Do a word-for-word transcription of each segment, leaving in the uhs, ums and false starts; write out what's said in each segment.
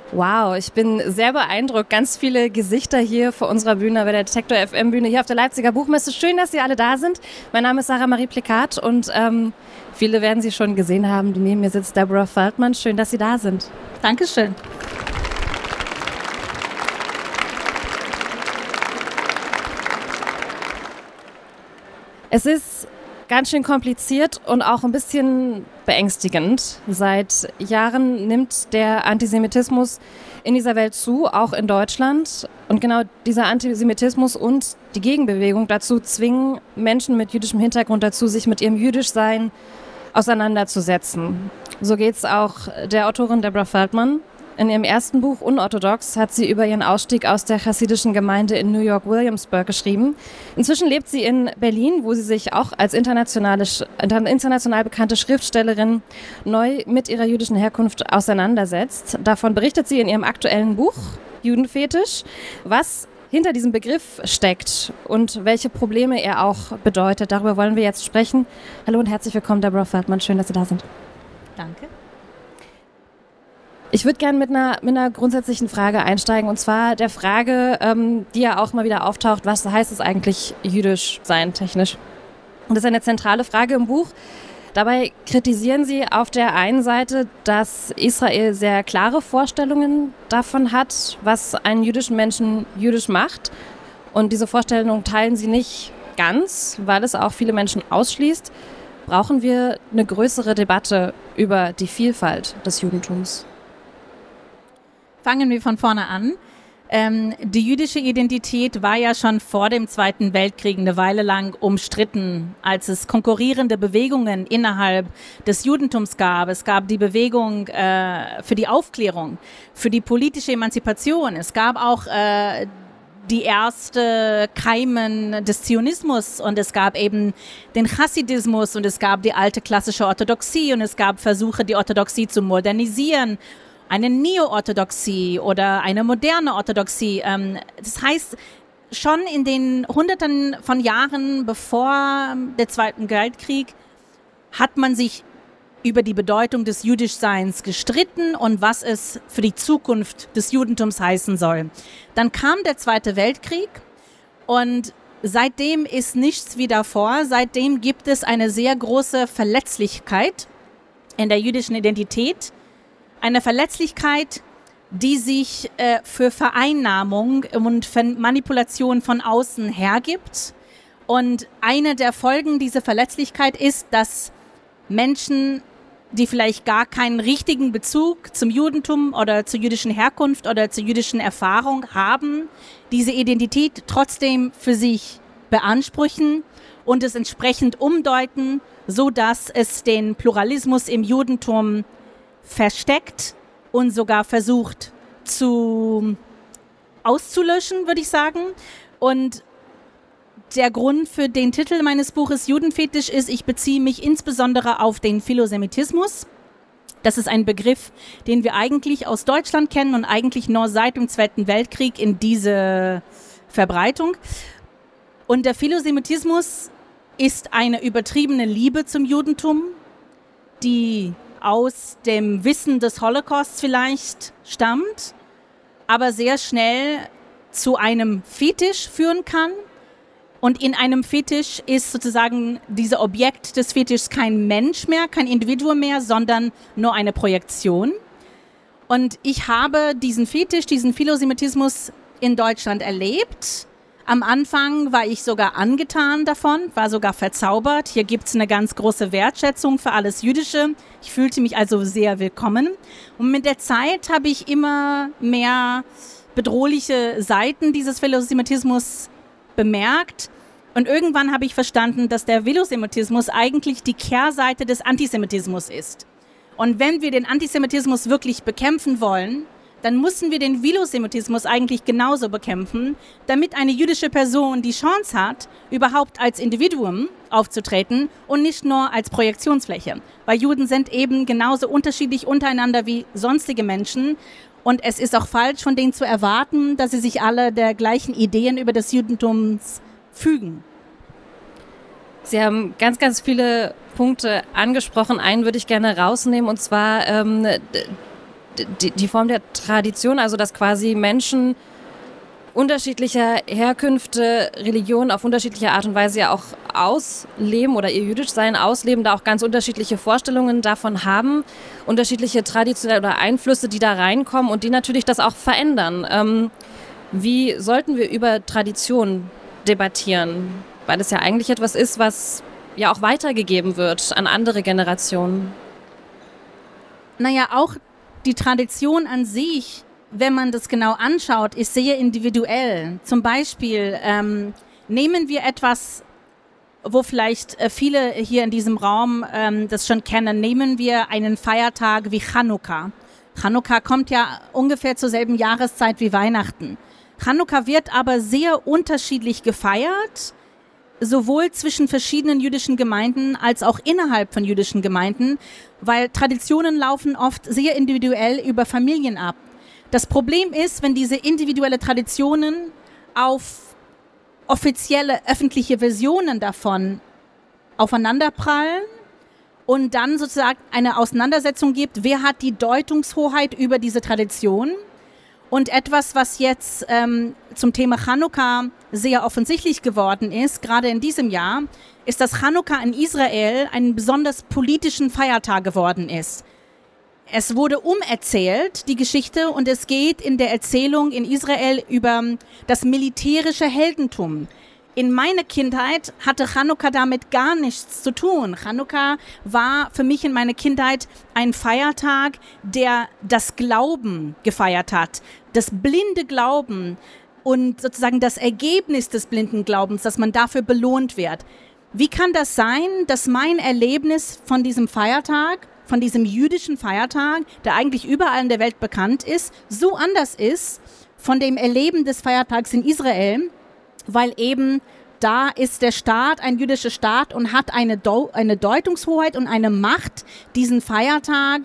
Wow, ich bin sehr beeindruckt. Ganz viele Gesichter hier vor unserer Bühne, bei der Detektor F M Bühne hier auf der Leipziger Buchmesse. Schön, dass Sie alle da sind. Mein Name ist Sarah Marie Plikat und ähm, viele werden Sie schon gesehen haben. Neben mir sitzt Deborah Feldman. Schön, dass Sie da sind. Dankeschön. Es ist ganz schön kompliziert und auch ein bisschen beängstigend. Seit Jahren nimmt der Antisemitismus in dieser Welt zu, auch in Deutschland. Und genau dieser Antisemitismus und die Gegenbewegung dazu zwingen Menschen mit jüdischem Hintergrund dazu, sich mit ihrem Jüdischsein auseinanderzusetzen. So geht es auch der Autorin Deborah Feldman. In ihrem ersten Buch Unorthodox hat sie über ihren Ausstieg aus der chassidischen Gemeinde in New York Williamsburg geschrieben. Inzwischen lebt sie in Berlin, wo sie sich auch als internationale, international bekannte Schriftstellerin neu mit ihrer jüdischen Herkunft auseinandersetzt. Davon berichtet sie in ihrem aktuellen Buch Judenfetisch, was hinter diesem Begriff steckt und welche Probleme er auch bedeutet. Darüber wollen wir jetzt sprechen. Hallo und herzlich willkommen, Deborah Feldman. Schön, dass Sie da sind. Danke. Ich würde gerne mit einer, mit einer grundsätzlichen Frage einsteigen, und zwar der Frage, ähm, die ja auch mal wieder auftaucht: Was heißt es eigentlich, jüdisch sein technisch? Und das ist eine zentrale Frage im Buch. Dabei kritisieren Sie auf der einen Seite, dass Israel sehr klare Vorstellungen davon hat, was einen jüdischen Menschen jüdisch macht. Und diese Vorstellungen teilen Sie nicht ganz, weil es auch viele Menschen ausschließt. Brauchen wir eine größere Debatte über die Vielfalt des Judentums? Fangen wir von vorne an. Ähm, die jüdische Identität war ja schon vor dem Zweiten Weltkrieg eine Weile lang umstritten, als es konkurrierende Bewegungen innerhalb des Judentums gab. Es gab die Bewegung äh, für die Aufklärung, für die politische Emanzipation. Es gab auch äh, die erste Keimen des Zionismus und es gab eben den Chassidismus und es gab die alte klassische Orthodoxie und es gab Versuche, die Orthodoxie zu modernisieren. Eine Neo-Orthodoxie oder eine moderne Orthodoxie. Das heißt, schon in den Hunderten von Jahren bevor der Zweiten Weltkrieg hat man sich über die Bedeutung des Jüdischseins gestritten und was es für die Zukunft des Judentums heißen soll. Dann kam der Zweite Weltkrieg und seitdem ist nichts wie davor. Seitdem gibt es eine sehr große Verletzlichkeit in der jüdischen Identität. Eine Verletzlichkeit, die sich äh, für Vereinnahmung und für Manipulation von außen hergibt. Und eine der Folgen dieser Verletzlichkeit ist, dass Menschen, die vielleicht gar keinen richtigen Bezug zum Judentum oder zur jüdischen Herkunft oder zur jüdischen Erfahrung haben, diese Identität trotzdem für sich beanspruchen und es entsprechend umdeuten, sodass es den Pluralismus im Judentum versteckt und sogar versucht zu auszulöschen, würde ich sagen. Und der Grund für den Titel meines Buches Judenfetisch ist, ich beziehe mich insbesondere auf den Philosemitismus. Das ist ein Begriff, den wir eigentlich aus Deutschland kennen und eigentlich nur seit dem Zweiten Weltkrieg in diese Verbreitung. Und der Philosemitismus ist eine übertriebene Liebe zum Judentum, die aus dem Wissen des Holocausts vielleicht stammt, aber sehr schnell zu einem Fetisch führen kann. Und in einem Fetisch ist sozusagen dieser Objekt des Fetischs kein Mensch mehr, kein Individuum mehr, sondern nur eine Projektion. Und ich habe diesen Fetisch, diesen Philosemitismus in Deutschland erlebt. Am Anfang war ich sogar angetan davon, war sogar verzaubert. Hier gibt es eine ganz große Wertschätzung für alles Jüdische. Ich fühlte mich also sehr willkommen. Und mit der Zeit habe ich immer mehr bedrohliche Seiten dieses Philosemitismus bemerkt. Und irgendwann habe ich verstanden, dass der Philosemitismus eigentlich die Kehrseite des Antisemitismus ist. Und wenn wir den Antisemitismus wirklich bekämpfen wollen, dann müssen wir den Philosemitismus eigentlich genauso bekämpfen, damit eine jüdische Person die Chance hat, überhaupt als Individuum aufzutreten und nicht nur als Projektionsfläche. Weil Juden sind eben genauso unterschiedlich untereinander wie sonstige Menschen. Und es ist auch falsch, von denen zu erwarten, dass sie sich alle der gleichen Ideen über das Judentum fügen. Sie haben ganz, ganz viele Punkte angesprochen. Einen würde ich gerne rausnehmen, und zwar ähm, die, die Form der Tradition, also dass quasi Menschen unterschiedlicher Herkünfte, Religionen auf unterschiedliche Art und Weise ja auch ausleben oder ihr Jüdischsein ausleben, da auch ganz unterschiedliche Vorstellungen davon haben, unterschiedliche traditionelle oder Einflüsse, die da reinkommen und die natürlich das auch verändern. Ähm, wie sollten wir über Tradition debattieren? Weil es ja eigentlich etwas ist, was ja auch weitergegeben wird an andere Generationen. Naja, auch die Tradition an sich, wenn man das genau anschaut, ist sehr individuell. Zum Beispiel ähm, nehmen wir etwas, wo vielleicht äh, viele hier in diesem Raum ähm, das schon kennen, nehmen wir einen Feiertag wie Chanukka. Chanukka kommt ja ungefähr zur selben Jahreszeit wie Weihnachten. Chanukka wird aber sehr unterschiedlich gefeiert, sowohl zwischen verschiedenen jüdischen Gemeinden als auch innerhalb von jüdischen Gemeinden, weil Traditionen laufen oft sehr individuell über Familien ab. Das Problem ist, wenn diese individuellen Traditionen auf offizielle öffentliche Versionen davon aufeinanderprallen und dann sozusagen eine Auseinandersetzung gibt, wer hat die Deutungshoheit über diese Tradition. Und etwas, was jetzt ähm, zum Thema Chanukka sehr offensichtlich geworden ist, gerade in diesem Jahr, ist, dass Chanukka in Israel einen besonders politischen Feiertag geworden ist. Es wurde umerzählt, die Geschichte, und es geht in der Erzählung in Israel über das militärische Heldentum. In meiner Kindheit hatte Chanukka damit gar nichts zu tun. Chanukka war für mich in meiner Kindheit ein Feiertag, der das Glauben gefeiert hat. Das blinde Glauben und sozusagen das Ergebnis des blinden Glaubens, dass man dafür belohnt wird. Wie kann das sein, dass mein Erlebnis von diesem Feiertag, von diesem jüdischen Feiertag, der eigentlich überall in der Welt bekannt ist, so anders ist von dem Erleben des Feiertags in Israel, weil eben da ist der Staat ein jüdischer Staat und hat eine, Do- eine Deutungshoheit und eine Macht, diesen Feiertag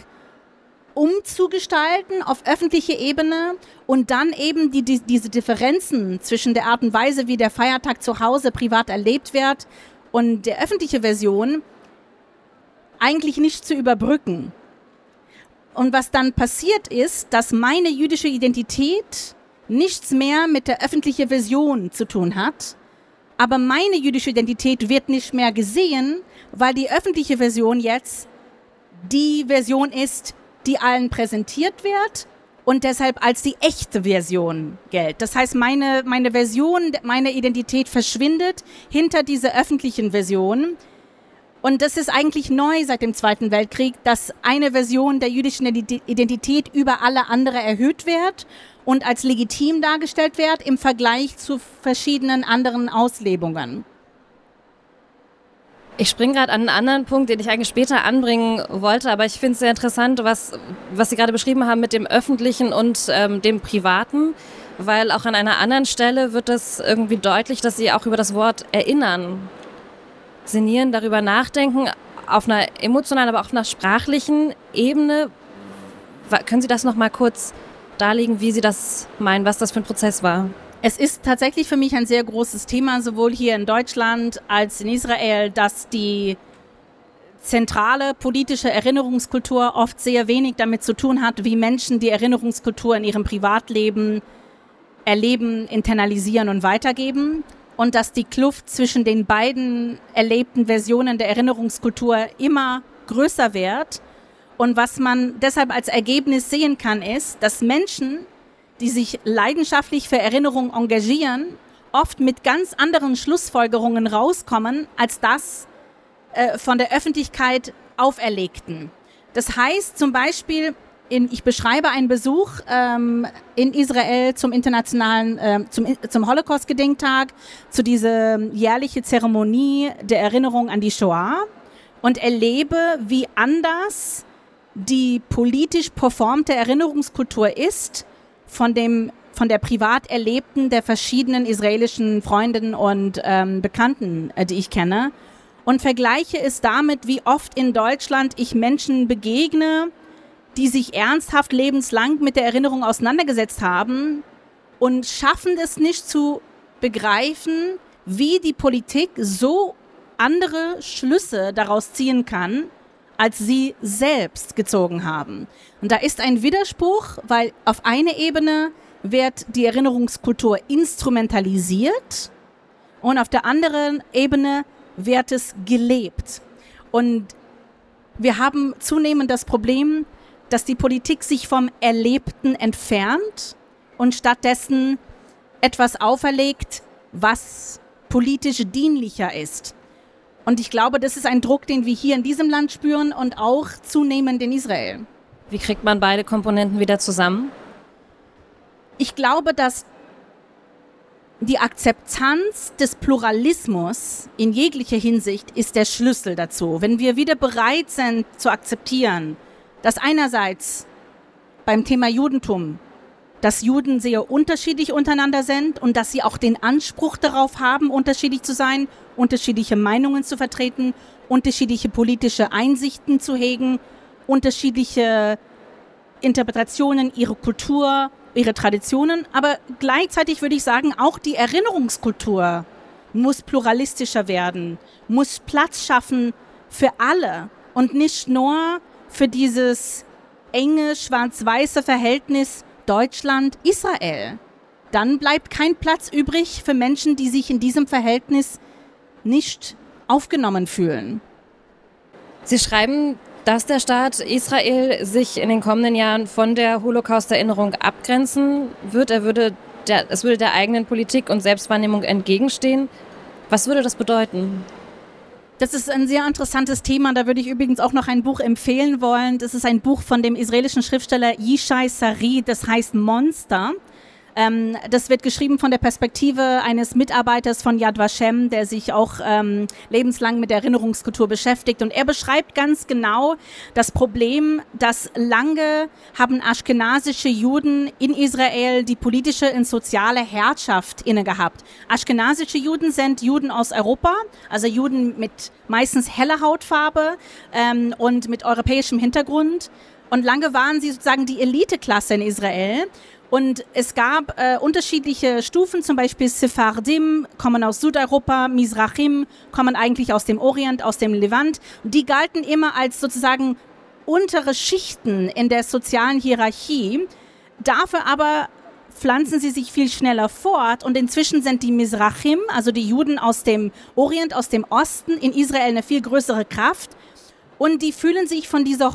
umzugestalten auf öffentlicher Ebene und dann eben die, die, diese Differenzen zwischen der Art und Weise, wie der Feiertag zu Hause privat erlebt wird und der öffentlichen Version eigentlich nicht zu überbrücken. Und was dann passiert ist, dass meine jüdische Identität nichts mehr mit der öffentlichen Version zu tun hat, aber meine jüdische Identität wird nicht mehr gesehen, weil die öffentliche Version jetzt die Version ist, die allen präsentiert wird und deshalb als die echte Version gilt. Das heißt, meine, meine Version, meine Identität verschwindet hinter dieser öffentlichen Version. Und das ist eigentlich neu seit dem Zweiten Weltkrieg, dass eine Version der jüdischen Identität über alle andere erhöht wird und als legitim dargestellt wird im Vergleich zu verschiedenen anderen Auslebungen. Ich springe gerade an einen anderen Punkt, den ich eigentlich später anbringen wollte, aber ich finde es sehr interessant, was, was Sie gerade beschrieben haben mit dem Öffentlichen und ähm, dem Privaten, weil auch an einer anderen Stelle wird es irgendwie deutlich, dass Sie auch über das Wort erinnern, sinnieren, darüber nachdenken, auf einer emotionalen, aber auch auf einer sprachlichen Ebene. Können Sie das noch mal kurz darlegen, wie Sie das meinen, was das für ein Prozess war? Es ist tatsächlich für mich ein sehr großes Thema, sowohl hier in Deutschland als in Israel, dass die zentrale politische Erinnerungskultur oft sehr wenig damit zu tun hat, wie Menschen die Erinnerungskultur in ihrem Privatleben erleben, internalisieren und weitergeben. Und dass die Kluft zwischen den beiden erlebten Versionen der Erinnerungskultur immer größer wird. Und was man deshalb als Ergebnis sehen kann, ist, dass Menschen, die sich leidenschaftlich für Erinnerung engagieren, oft mit ganz anderen Schlussfolgerungen rauskommen, als das äh, von der Öffentlichkeit auferlegten. Das heißt zum Beispiel, in, ich beschreibe einen Besuch ähm, in Israel zum internationalen, äh, zum, zum Holocaust-Gedenktag, zu dieser jährlichen Zeremonie der Erinnerung an die Shoah und erlebe, wie anders die politisch performte Erinnerungskultur ist von dem von der privat erlebten der verschiedenen israelischen Freundinnen und ähm, Bekannten, äh, die ich kenne, und vergleiche es damit, wie oft in Deutschland ich Menschen begegne, die sich ernsthaft lebenslang mit der Erinnerung auseinandergesetzt haben und schaffen es nicht zu begreifen, wie die Politik so andere Schlüsse daraus ziehen kann, als sie selbst gezogen haben. Und da ist ein Widerspruch, weil auf einer Ebene wird die Erinnerungskultur instrumentalisiert und auf der anderen Ebene wird es gelebt. Und wir haben zunehmend das Problem, dass die Politik sich vom Erlebten entfernt und stattdessen etwas auferlegt, was politisch dienlicher ist. Und ich glaube, das ist ein Druck, den wir hier in diesem Land spüren und auch zunehmend in Israel. Wie kriegt man beide Komponenten wieder zusammen? Ich glaube, dass die Akzeptanz des Pluralismus in jeglicher Hinsicht ist der Schlüssel dazu. Wenn wir wieder bereit sind zu akzeptieren, dass einerseits beim Thema Judentum, dass Juden sehr unterschiedlich untereinander sind und dass sie auch den Anspruch darauf haben, unterschiedlich zu sein, unterschiedliche Meinungen zu vertreten, unterschiedliche politische Einsichten zu hegen, unterschiedliche Interpretationen, ihre Kultur, ihre Traditionen. Aber gleichzeitig würde ich sagen, auch die Erinnerungskultur muss pluralistischer werden, muss Platz schaffen für alle und nicht nur für dieses enge, schwarz-weiße Verhältnis Deutschland-Israel. Dann bleibt kein Platz übrig für Menschen, die sich in diesem Verhältnis nicht aufgenommen fühlen. Sie schreiben, dass der Staat Israel sich in den kommenden Jahren von der Holocaust-Erinnerung abgrenzen wird. Er würde der, es würde der eigenen Politik und Selbstwahrnehmung entgegenstehen. Was würde das bedeuten? Das ist ein sehr interessantes Thema. Da würde ich übrigens auch noch ein Buch empfehlen wollen. Das ist ein Buch von dem israelischen Schriftsteller Yishai Sari, das heißt Monster. Ähm, das wird geschrieben von der Perspektive eines Mitarbeiters von Yad Vashem, der sich auch ähm, lebenslang mit der Erinnerungskultur beschäftigt. Und er beschreibt ganz genau das Problem, dass lange haben aschkenasische Juden in Israel die politische und soziale Herrschaft inne gehabt. Aschkenasische Juden sind Juden aus Europa, also Juden mit meistens heller Hautfarbe ähm, und mit europäischem Hintergrund. Und lange waren sie sozusagen die Eliteklasse in Israel. Und es gab äh, unterschiedliche Stufen, zum Beispiel Sephardim kommen aus Südeuropa, Mizrachim kommen eigentlich aus dem Orient, aus dem Levant. Und die galten immer als sozusagen untere Schichten in der sozialen Hierarchie. Dafür aber pflanzen sie sich viel schneller fort und inzwischen sind die Mizrachim, also die Juden aus dem Orient, aus dem Osten, in Israel eine viel größere Kraft. Und die fühlen sich von dieser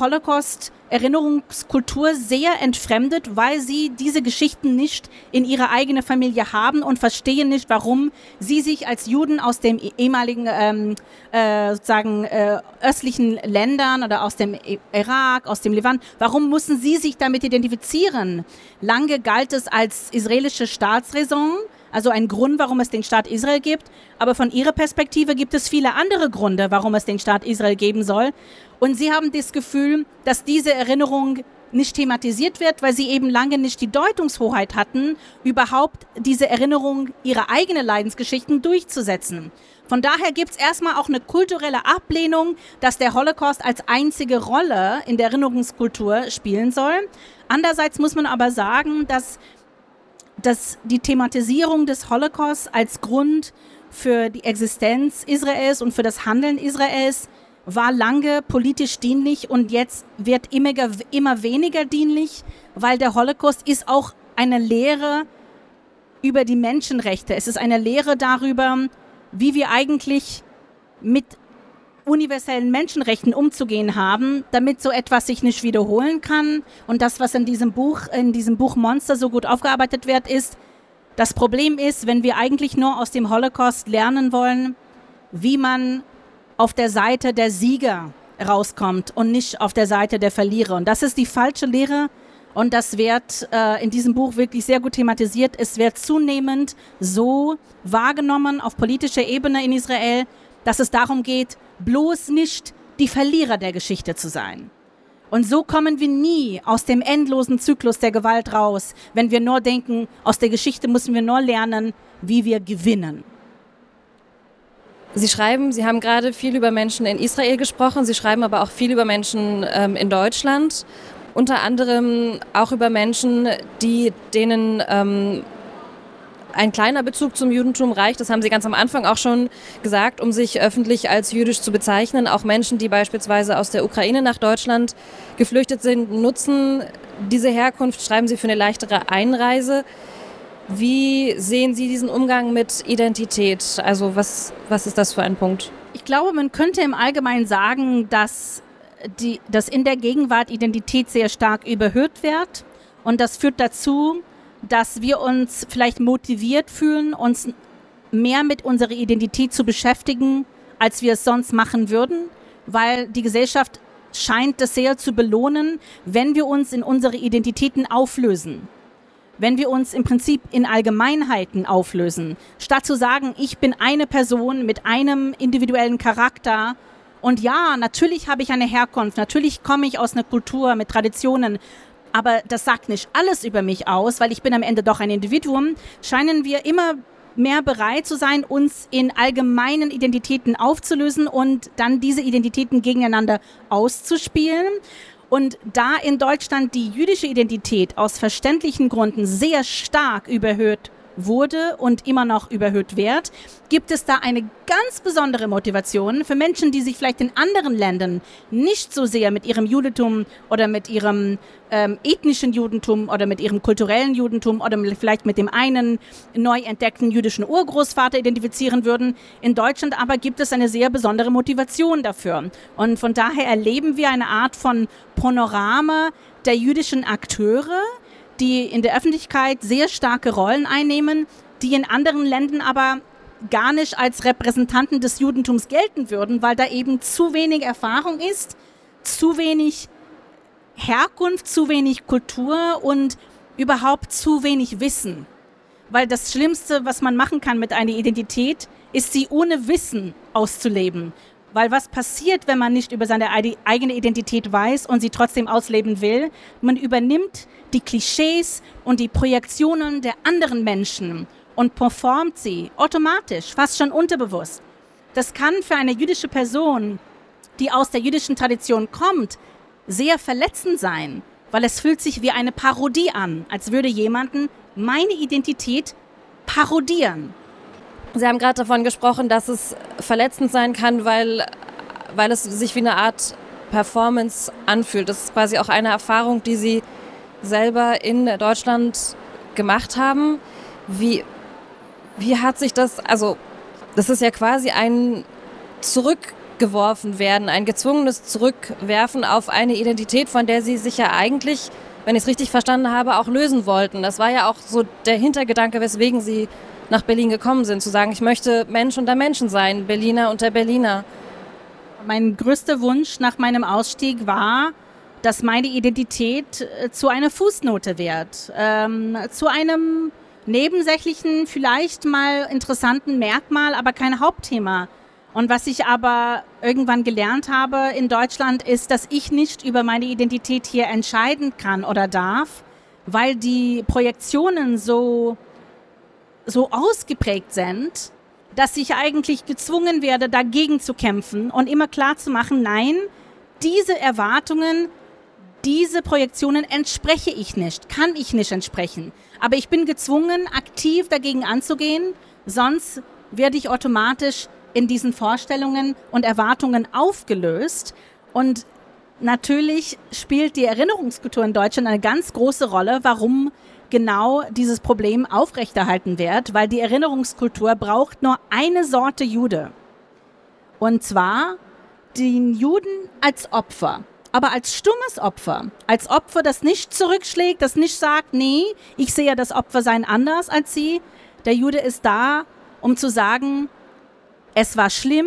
Holocaust-Erinnerungskultur sehr entfremdet, weil sie diese Geschichten nicht in ihrer eigenen Familie haben und verstehen nicht, warum sie sich als Juden aus den ehemaligen ähm, äh, sozusagen äh, östlichen Ländern oder aus dem Irak, aus dem Levant, warum müssen sie sich damit identifizieren? Lange galt es als israelische Staatsräson, also ein Grund, warum es den Staat Israel gibt. Aber von ihrer Perspektive gibt es viele andere Gründe, warum es den Staat Israel geben soll. Und sie haben das Gefühl, dass diese Erinnerung nicht thematisiert wird, weil sie eben lange nicht die Deutungshoheit hatten, überhaupt diese Erinnerung, ihre eigenen Leidensgeschichten durchzusetzen. Von daher gibt es erstmal auch eine kulturelle Ablehnung, dass der Holocaust als einzige Rolle in der Erinnerungskultur spielen soll. Andererseits muss man aber sagen, dass dass die Thematisierung des Holocaust als Grund für die Existenz Israels und für das Handeln Israels war lange politisch dienlich und jetzt wird immer, immer weniger dienlich, weil der Holocaust ist auch eine Lehre über die Menschenrechte. Es ist eine Lehre darüber, wie wir eigentlich mit universellen Menschenrechten umzugehen haben, damit so etwas sich nicht wiederholen kann. Und das, was in diesem Buch, in diesem Buch Monster so gut aufgearbeitet wird, ist, das Problem ist, wenn wir eigentlich nur aus dem Holocaust lernen wollen, wie man auf der Seite der Sieger rauskommt und nicht auf der Seite der Verlierer. Und das ist die falsche Lehre und das wird äh, in diesem Buch wirklich sehr gut thematisiert. Es wird zunehmend so wahrgenommen auf politischer Ebene in Israel, dass es darum geht, bloß nicht die Verlierer der Geschichte zu sein. Und so kommen wir nie aus dem endlosen Zyklus der Gewalt raus, wenn wir nur denken, aus der Geschichte müssen wir nur lernen, wie wir gewinnen. Sie schreiben, Sie haben gerade viel über Menschen in Israel gesprochen, Sie schreiben aber auch viel über Menschen ähm, in Deutschland, unter anderem auch über Menschen, die denen ähm, ein kleiner Bezug zum Judentum reicht, das haben Sie ganz am Anfang auch schon gesagt, um sich öffentlich als jüdisch zu bezeichnen. Auch Menschen, die beispielsweise aus der Ukraine nach Deutschland geflüchtet sind, nutzen diese Herkunft, schreiben Sie, für eine leichtere Einreise. Wie sehen Sie diesen Umgang mit Identität? Also was, was ist das für ein Punkt? Ich glaube, man könnte im Allgemeinen sagen, dass, die, dass in der Gegenwart Identität sehr stark überhöht wird. Und das führt dazu, dass wir uns vielleicht motiviert fühlen, uns mehr mit unserer Identität zu beschäftigen, als wir es sonst machen würden, weil die Gesellschaft scheint es sehr zu belohnen, wenn wir uns in unsere Identitäten auflösen. Wenn wir uns im Prinzip in Allgemeinheiten auflösen, statt zu sagen, ich bin eine Person mit einem individuellen Charakter und ja, natürlich habe ich eine Herkunft, natürlich komme ich aus einer Kultur mit Traditionen, aber das sagt nicht alles über mich aus, weil ich bin am Ende doch ein Individuum, scheinen wir immer mehr bereit zu sein, uns in allgemeinen Identitäten aufzulösen und dann diese Identitäten gegeneinander auszuspielen. Und da in Deutschland die jüdische Identität aus verständlichen Gründen sehr stark überhöht wurde und immer noch überhöht wird, gibt es da eine ganz besondere Motivation für Menschen, die sich vielleicht in anderen Ländern nicht so sehr mit ihrem Judentum oder mit ihrem ähm, ethnischen Judentum oder mit ihrem kulturellen Judentum oder vielleicht mit dem einen neu entdeckten jüdischen Urgroßvater identifizieren würden. In Deutschland aber gibt es eine sehr besondere Motivation dafür. Und von daher erleben wir eine Art von Panorama der jüdischen Akteure, die in der Öffentlichkeit sehr starke Rollen einnehmen, die in anderen Ländern aber gar nicht als Repräsentanten des Judentums gelten würden, weil da eben zu wenig Erfahrung ist, zu wenig Herkunft, zu wenig Kultur und überhaupt zu wenig Wissen. Weil das Schlimmste, was man machen kann mit einer Identität, ist sie ohne Wissen auszuleben. Weil was passiert, wenn man nicht über seine eigene Identität weiß und sie trotzdem ausleben will? Man übernimmt die Klischees und die Projektionen der anderen Menschen und performt sie automatisch, fast schon unterbewusst. Das kann für eine jüdische Person, die aus der jüdischen Tradition kommt, sehr verletzend sein, weil es fühlt sich wie eine Parodie an, als würde jemanden meine Identität parodieren. Sie haben gerade davon gesprochen, dass es verletzend sein kann, weil, weil es sich wie eine Art Performance anfühlt. Das ist quasi auch eine Erfahrung, die Sie selber in Deutschland gemacht haben. Wie, wie hat sich das, also das ist ja quasi ein zurückgeworfen werden, ein gezwungenes Zurückwerfen auf eine Identität, von der Sie sich ja eigentlich, wenn ich es richtig verstanden habe, auch lösen wollten. Das war ja auch so der Hintergedanke, weswegen Sie nach Berlin gekommen sind, zu sagen, ich möchte Mensch unter Menschen sein, Berliner unter Berliner. Mein größter Wunsch nach meinem Ausstieg war, dass meine Identität zu einer Fußnote wird, ähm, zu einem nebensächlichen, vielleicht mal interessanten Merkmal, aber kein Hauptthema. Und was ich aber irgendwann gelernt habe in Deutschland, ist, dass ich nicht über meine Identität hier entscheiden kann oder darf, weil die Projektionen so so ausgeprägt sind, dass ich eigentlich gezwungen werde, dagegen zu kämpfen und immer klar zu machen, nein, diese Erwartungen, diese Projektionen entspreche ich nicht, kann ich nicht entsprechen. Aber ich bin gezwungen, aktiv dagegen anzugehen, sonst werde ich automatisch in diesen Vorstellungen und Erwartungen aufgelöst. Und natürlich spielt die Erinnerungskultur in Deutschland eine ganz große Rolle, warum genau dieses Problem aufrechterhalten wird, weil die Erinnerungskultur braucht nur eine Sorte Jude. Und zwar den Juden als Opfer, aber als stummes Opfer. Als Opfer, das nicht zurückschlägt, das nicht sagt, nee, ich sehe das Opfersein anders als sie. Der Jude ist da, um zu sagen, es war schlimm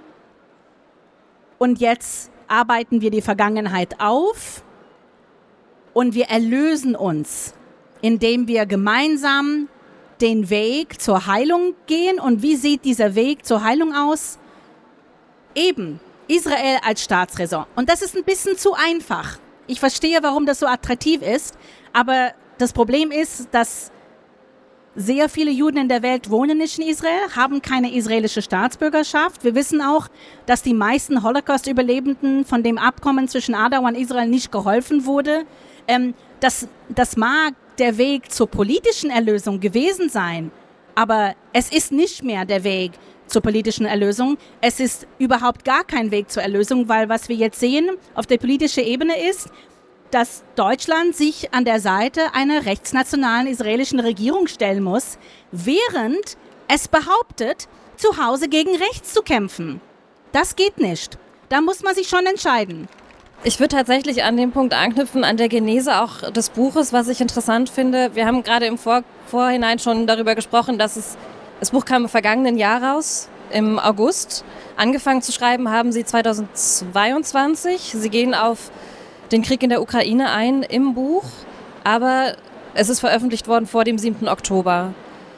und jetzt arbeiten wir die Vergangenheit auf und wir erlösen uns, indem wir gemeinsam den Weg zur Heilung gehen. Und wie sieht dieser Weg zur Heilung aus? Eben Israel als Staatsräson. Und das ist ein bisschen zu einfach. Ich verstehe, warum das so attraktiv ist, aber das Problem ist, dass sehr viele Juden in der Welt wohnen nicht in Israel, haben keine israelische Staatsbürgerschaft. Wir wissen auch, dass die meisten Holocaust-Überlebenden von dem Abkommen zwischen Aarau und Israel nicht geholfen wurde. Ähm, das, das mag der Weg zur politischen Erlösung gewesen sein, Aber es ist nicht mehr der Weg zur politischen Erlösung. Es ist überhaupt gar kein Weg zur Erlösung, weil was wir jetzt sehen auf der politischen Ebene ist, dass Deutschland sich an der Seite einer rechtsnationalen israelischen Regierung stellen muss, während es behauptet, zu Hause gegen rechts zu kämpfen. Das geht nicht. Da muss man sich schon entscheiden. Ich würde tatsächlich an dem Punkt anknüpfen, an der Genese auch des Buches, was ich interessant finde. Wir haben gerade im Vor- Vorhinein schon darüber gesprochen, dass es, das Buch kam im vergangenen Jahr raus, im August. Angefangen zu schreiben haben Sie zweitausendzweiundzwanzig. Sie gehen auf den Krieg in der Ukraine ein im Buch, aber es ist veröffentlicht worden vor dem siebten Oktober.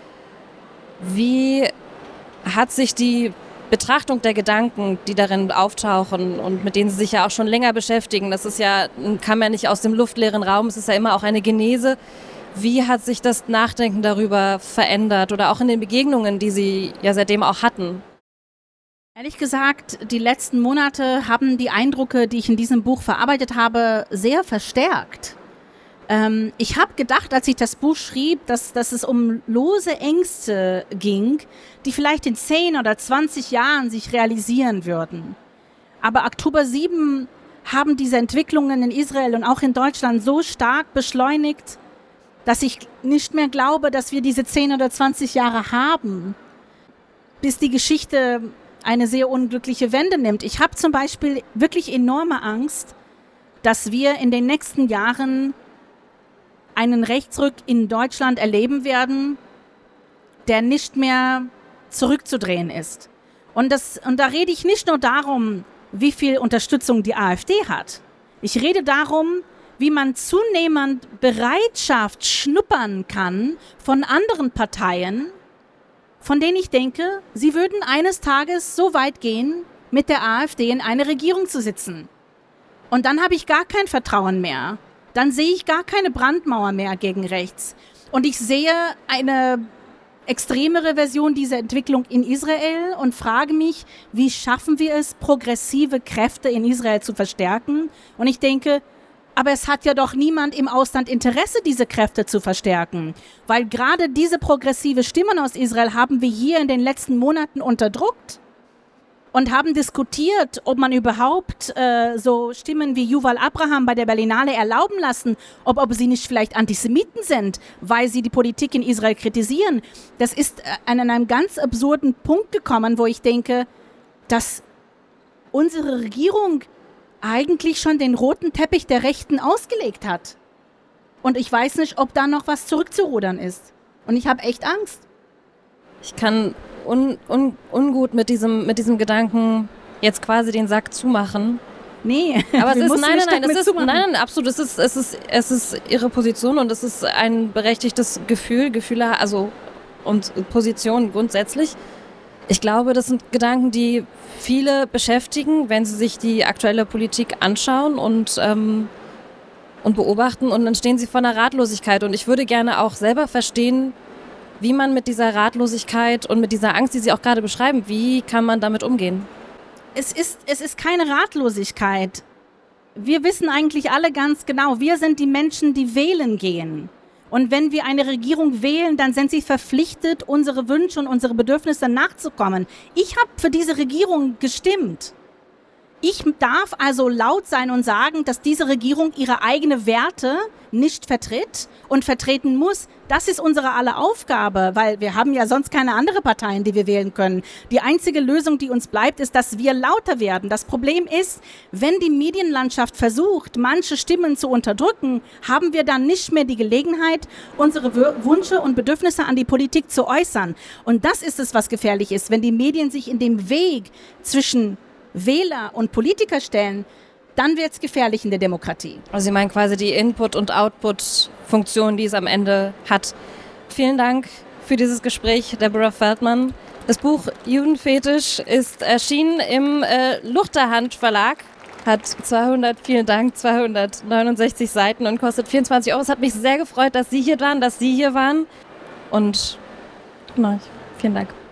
Wie hat sich die Betrachtung der Gedanken, die darin auftauchen und mit denen Sie sich ja auch schon länger beschäftigen, das ist ja, kam ja nicht aus dem luftleeren Raum, es ist ja immer auch eine Genese. Wie hat sich das Nachdenken darüber verändert oder auch in den Begegnungen, die Sie ja seitdem auch hatten? Ehrlich gesagt, die letzten Monate haben die Eindrücke, die ich in diesem Buch verarbeitet habe, sehr verstärkt. Ähm, ich habe gedacht, als ich das Buch schrieb, dass, dass es um lose Ängste ging, die vielleicht in zehn oder zwanzig Jahren sich realisieren würden. Aber Oktober sieben haben diese Entwicklungen in Israel und auch in Deutschland so stark beschleunigt, dass ich nicht mehr glaube, dass wir diese zehn oder zwanzig Jahre haben, bis die Geschichte eine sehr unglückliche Wende nimmt. Ich habe zum Beispiel wirklich enorme Angst, dass wir in den nächsten Jahren einen Rechtsruck in Deutschland erleben werden, der nicht mehr zurückzudrehen ist. Und, das, und da rede ich nicht nur darum, wie viel Unterstützung die AfD hat. Ich rede darum, wie man zunehmend Bereitschaft schnuppern kann von anderen Parteien, von denen ich denke, sie würden eines Tages so weit gehen, mit der AfD in eine Regierung zu sitzen. Und dann habe ich gar kein Vertrauen mehr. Dann sehe ich gar keine Brandmauer mehr gegen rechts. Und ich sehe eine extremere Version dieser Entwicklung in Israel und frage mich, wie schaffen wir es, progressive Kräfte in Israel zu verstärken? Und ich denke, aber es hat ja doch niemand im Ausland Interesse, diese Kräfte zu verstärken. Weil gerade diese progressive Stimmen aus Israel haben wir hier in den letzten Monaten unterdrückt und haben diskutiert, ob man überhaupt äh, so Stimmen wie Yuval Abraham bei der Berlinale erlauben lassen, ob, ob sie nicht vielleicht Antisemiten sind, weil sie die Politik in Israel kritisieren. Das ist äh, an einem ganz absurden Punkt gekommen, wo ich denke, dass unsere Regierung eigentlich schon den roten Teppich der Rechten ausgelegt hat. Und ich weiß nicht, ob da noch was zurückzurudern ist. Und ich habe echt Angst. Ich kann un, un, ungut mit diesem, mit diesem Gedanken jetzt quasi den Sack zumachen. Nee, aber es ist, nein, nein, nein, es ist, nein, nein, absolut, es ist, es ist, es ist Ihre Position und es ist ein berechtigtes Gefühl, Gefühle, also und Position grundsätzlich. Ich glaube, das sind Gedanken, die viele beschäftigen, wenn sie sich die aktuelle Politik anschauen und, ähm, und beobachten. Und dann stehen sie vor einer Ratlosigkeit. Und ich würde gerne auch selber verstehen, wie man mit dieser Ratlosigkeit und mit dieser Angst, die Sie auch gerade beschreiben, wie kann man damit umgehen? Es ist, es ist keine Ratlosigkeit. Wir wissen eigentlich alle ganz genau, wir sind die Menschen, die wählen gehen. Und wenn wir eine Regierung wählen, dann sind sie verpflichtet, unsere Wünsche und unsere Bedürfnisse nachzukommen. Ich habe für diese Regierung gestimmt. Ich darf also laut sein und sagen, dass diese Regierung ihre eigenen Werte nicht vertritt und vertreten muss. Das ist unsere aller Aufgabe, weil wir haben ja sonst keine andere Parteien, die wir wählen können. Die einzige Lösung, die uns bleibt, ist, dass wir lauter werden. Das Problem ist, wenn die Medienlandschaft versucht, manche Stimmen zu unterdrücken, haben wir dann nicht mehr die Gelegenheit, unsere Wünsche und Bedürfnisse an die Politik zu äußern. Und das ist es, was gefährlich ist, wenn die Medien sich in dem Weg zwischen Wähler und Politiker stellen, dann wird es gefährlich in der Demokratie. Also Sie meinen quasi die Input- und Output-Funktion, die es am Ende hat. Vielen Dank für dieses Gespräch, Deborah Feldman. Das Buch Judenfetisch ist erschienen im äh, Luchterhand Verlag, hat zweihundert, vielen Dank, zweihundertneunundsechzig Seiten und kostet vierundzwanzig Euro. Es hat mich sehr gefreut, dass Sie hier waren, dass Sie hier waren. Und genau, vielen Dank.